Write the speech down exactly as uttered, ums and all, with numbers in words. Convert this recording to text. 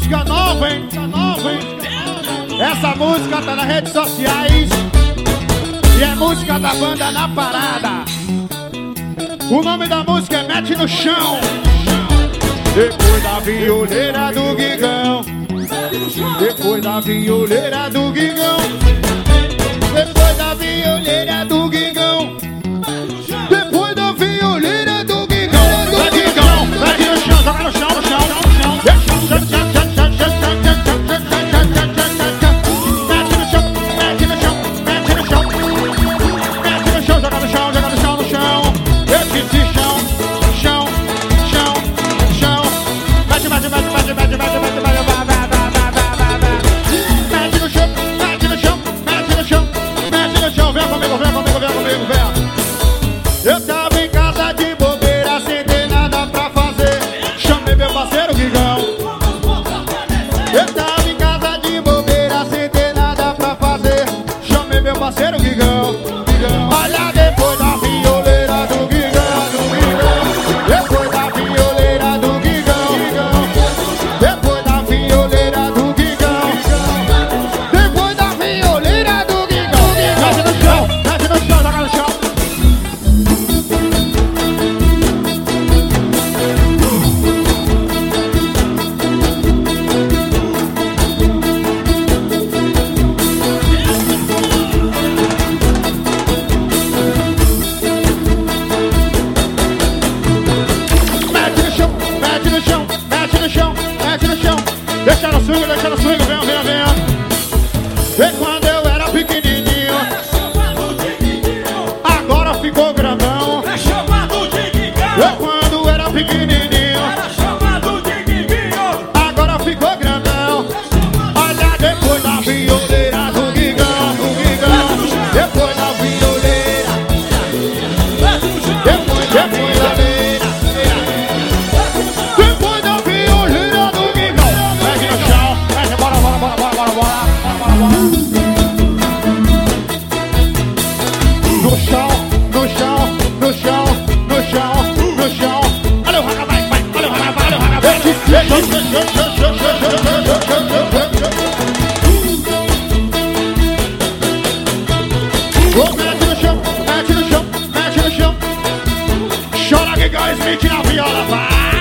música nova, hein? Tá nova, hein? Essa música tá nas redes sociais e é música da banda Na Parada. O nome da música é Mete no Chão. Depois da violeira do Guigão, depois da violeira do Guigão, depois da violeira do Guigão, depois da violeira do Guigão. Vai Guigão, mete no chão, joga no chão, no chão, no chão. Mete no chão, mete no chão, mete no chão. Mete no chão, joga no chão, joga no chão, no chão. Eu disse chão, chão, chão, chão. Mete, mete, mete, mete, mete, mete, mete, mete. Vem comigo, vem comigo, vem comigo, vem. Eu tava em casa de bobeira, sem ter nada pra fazer. Chamei meu parceiro Guigão. Eu tava em casa de bobeira, sem ter nada pra fazer. Chamei meu parceiro Guigão. Olha depois da violeira do Guigão, do Guigão. Depois da violeira do Guigão. Depois da violeira do Guigão. Depois da violeira do Guigão. Mete no chão, mete no chão, joga no chão. Mete no chão, mete no chão, mete no chão, mete no chão. Deixa no swing, deixa no swing, vem, vem, vem. E quando eu era pequenininho, agora ficou grandão. É chamado de Guigão. E quando era pequenininho, Era chamado de Guiguinho. agora ficou grandão. Olha depois da violeira do Guigão, do Guigão. Depois da violeira, depois da violeira, depois da violeira do Guigão. Mete no chão, mete, bora, bora, bora, bora, bora, bora, bora, bora. No chão, no chão, no chão, no chão, no chão. Olha o raga, vai, vai, olha o raga, vai, olha o raga, vai. Oh, mete no chão, mete no chão, mete no chão. Chora Guigão, Smith na viola, vai.